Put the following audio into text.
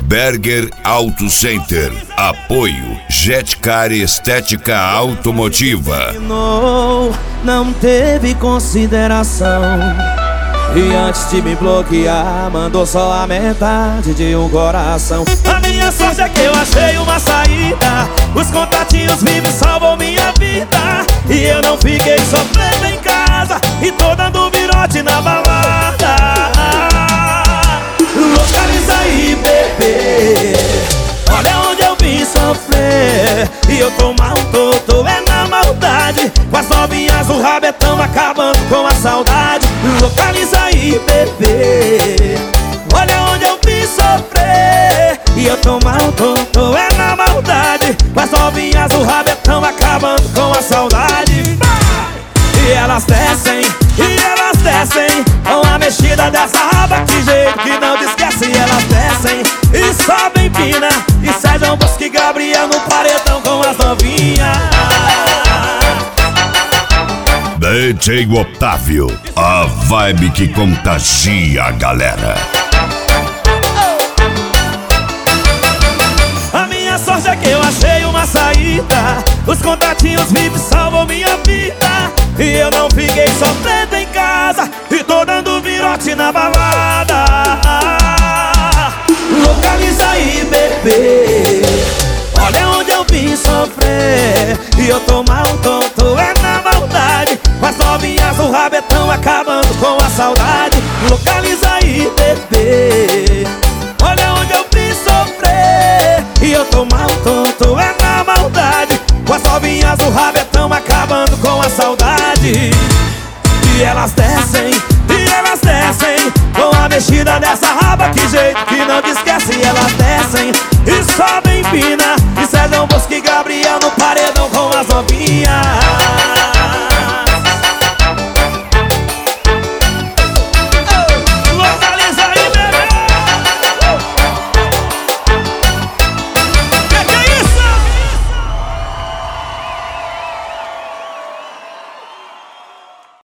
Berger Auto Center. Apoio Jetcar Estética Automotiva. Não teve consideração, e antes de me bloquear, mandou só a metade de um coração. A minha sorte é que eu achei uma saída. Os contatinhos vivos salvam minha vida, e eu não fiquei sofrendo em casa e tô dando virote na balada. Localiza aí, bebê, olha onde eu vim sofrer. E eu tô mal, tô é na maldade. Com as novinhas o rabetão acabando com a saudade. Localiza aí, bebê, olha onde eu vim sofrer. E eu tô mal, tô é na maldade. Com as novinhas o rabetão acabando com a saudade. E elas descem, com a mexida dessa raba, que jeito que não te esquece. Elas descem e sobem pina, e Sérgio Bosco e Gabriel no paredão com as novinhas. DJ Otávio, a vibe que contagia a galera. A minha sorte é que eu achei uma saída. Os contatinhos vivos salvam minha vida, e eu não fiquei sofrendo em casa e tô dando virote na balada. Localiza aí, bebê, olha onde eu vim sofrer. E eu tô mal, tô é na maldade. Com as novinhas o rabetão acabando com a saudade. Localiza aí, bebê, olha onde eu vim sofrer. E eu tô mal, tô é na maldade. Com as novinhas o rabetão acabando com a saudade. E elas descem, com a mexida dessa raba, que jeito que não te esquece. Elas descem e sobem pina, e Sérgio Bosco e Gabriel no paredão com as novinhas.